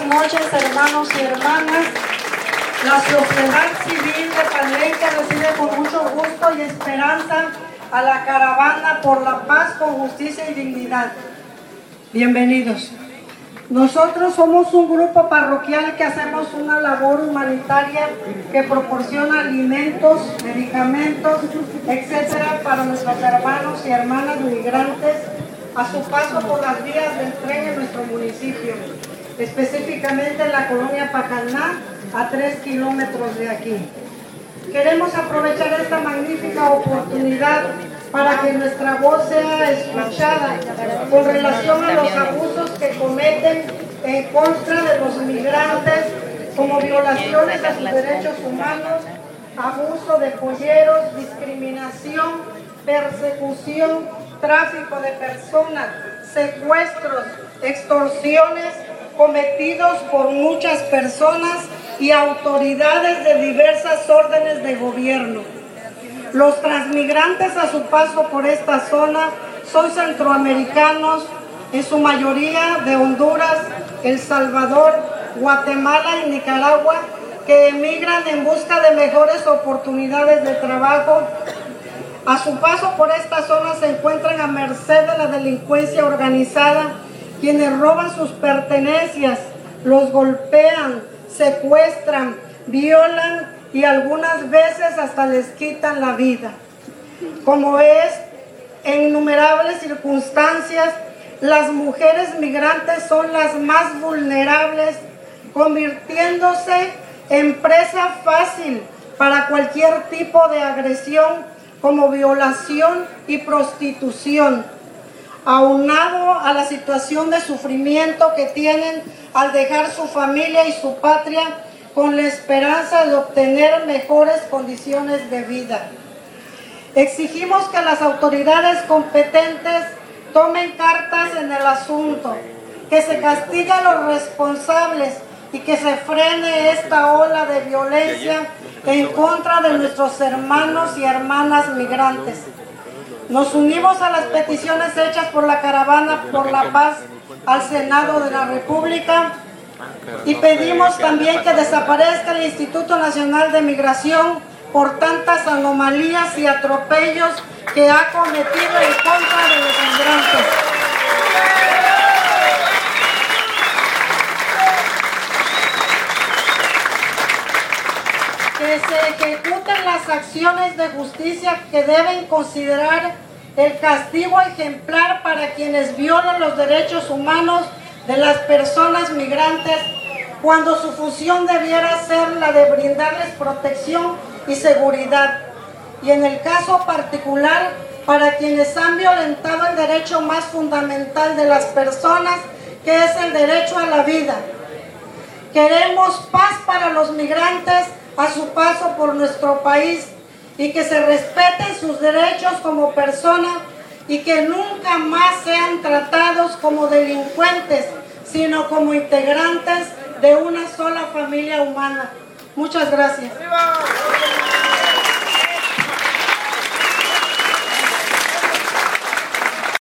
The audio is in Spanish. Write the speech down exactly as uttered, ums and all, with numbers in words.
noches, hermanos y hermanas. La sociedad civil de Palenque recibe con mucho gusto y esperanza a la caravana por la paz con justicia y dignidad. Bienvenidos. Nosotros somos un grupo parroquial que hacemos una labor humanitaria que proporciona alimentos, medicamentos, etcétera para nuestros hermanos y hermanas migrantes a su paso por las vías del tren en nuestro municipio, específicamente en la colonia Pacaná, a tres kilómetros de aquí. Queremos aprovechar esta magnífica oportunidad para que nuestra voz sea escuchada con relación a los abusos que cometen en contra de los migrantes, como violaciones a sus derechos humanos, abuso de polleros, discriminación, persecución, tráfico de personas, secuestros, extorsiones cometidos por muchas personas y autoridades de diversas órdenes de gobierno. Los transmigrantes a su paso por esta zona son centroamericanos, en su mayoría de Honduras, El Salvador, Guatemala y Nicaragua, que emigran en busca de mejores oportunidades de trabajo. A su paso por esta zona se encuentran a merced de la delincuencia organizada, quienes roban sus pertenencias, los golpean, secuestran, violan y algunas veces hasta les quitan la vida. Como es, en innumerables circunstancias, las mujeres migrantes son las más vulnerables, convirtiéndose en presa fácil para cualquier tipo de agresión, como violación y prostitución, aunado a la situación de sufrimiento que tienen al dejar su familia y su patria con la esperanza de obtener mejores condiciones de vida. Exigimos que las autoridades competentes tomen cartas en el asunto, que se castigue a los responsables y que se frene esta ola de violencia en contra de nuestros hermanos y hermanas migrantes. Nos unimos a las peticiones hechas por la Caravana por la Paz al Senado de la República y pedimos también que desaparezca el Instituto Nacional de Migración por tantas anomalías y atropellos que ha cometido en contra de los migrantes. Que se ejecuten las acciones de justicia que deben considerar el castigo ejemplar para quienes violan los derechos humanos de las personas migrantes, cuando su función debiera ser la de brindarles protección y seguridad. Y en el caso particular, para quienes han violentado el derecho más fundamental de las personas, que es el derecho a la vida. Queremos paz para los migrantes a su paso por nuestro país y que se respeten sus derechos como personas y que nunca más sean tratados como delincuentes, sino como integrantes de una sola familia humana. Muchas gracias.